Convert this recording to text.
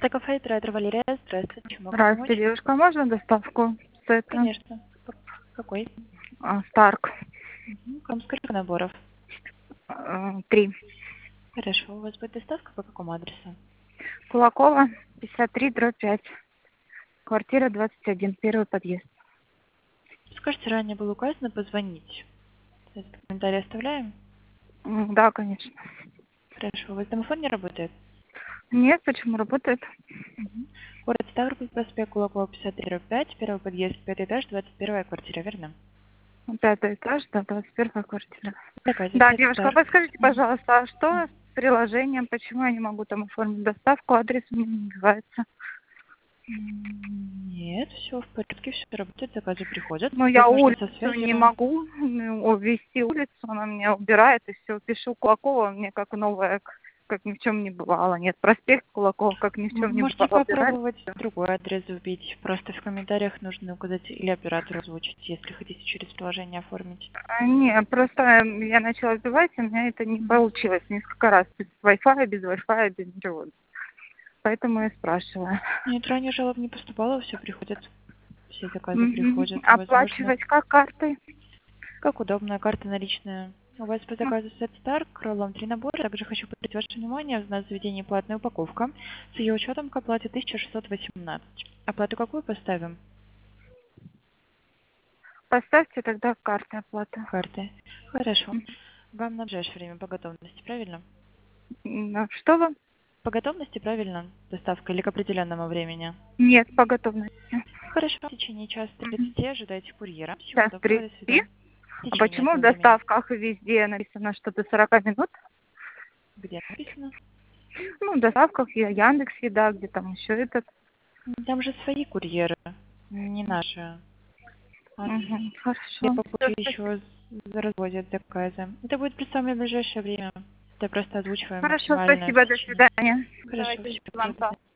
Кафе оператор Валерия. Здравствуйте. Чем могу Здравствуйте, помочь? девушка. Можно доставку сета? Конечно. Какой? Старк. Вам сколько наборов? 3. Хорошо. У вас будет доставка по какому адресу? Кулакова, 53/5. Квартира 21, первый подъезд. Скажите, ранее было указано позвонить. Этот комментарий оставляем? Да, конечно. Хорошо. У вас домофон не работает? Нет, почему работает? Город Ставрополь, проспект Кулакова, 53/5, первый подъезд, 5 этаж, 21 квартира, верно? 5 этаж, да, 21 квартира. Да, Заказывайте девушка, а Старк. подскажите, пожалуйста, а что с приложением? Почему я не могу там оформить доставку? Адрес мне не называется. Нет, все в порядке, все работает, заказы приходят. Ну, я Возможно, улицу со не связью. могу ввести улицу, она меня убирает, и все. Пишу Кулакова, мне как новая, как ни в чем не бывало. Нет, проспект Кулакова, как ни в Вы чем не можете бывало, убирает. попробовать другой адрес вбить. Просто в комментариях нужно указать или оператору озвучить, если хотите через приложение оформить. Не, просто я начала вбивать, и у меня это не получилось несколько раз. Без Wi-Fi, без Wi-Fi, без ничего. Поэтому я спрашиваю. Нет, ранее жалоб не поступало, все приходят. Все заказы приходят. Возможно, Оплачивать как картой? как удобно, карта наличная. У вас по заказу сет Star, крылом 3 набора. Также хочу обратить ваше внимание, в нас в заведении платная упаковка. С ее учетом к оплате 1618. Оплату какую поставим? Поставьте тогда картой оплата. Карты. Хорошо. Вам на ближайшее время по готовности, правильно? Что вам? По готовности, правильно? Доставка или к определенному времени? Нет, по готовности. Хорошо. В течение часа 30 ожидайте курьера. Всего Сейчас доброго, до 30. свидания. В А течение почему в этого времени. доставках везде написано что-то 40 минут? Где написано? Ну, в доставках Яндекс Еда, где там еще этот. Там же свои курьеры, не наши. А Хорошо. попозже еще разводят заказы. Это будет при самое ближайшее время. Это просто озвучиваем Хорошо, максимальное в спасибо, до течение. свидания. Хорошо, Давайте всего доброго. звонка.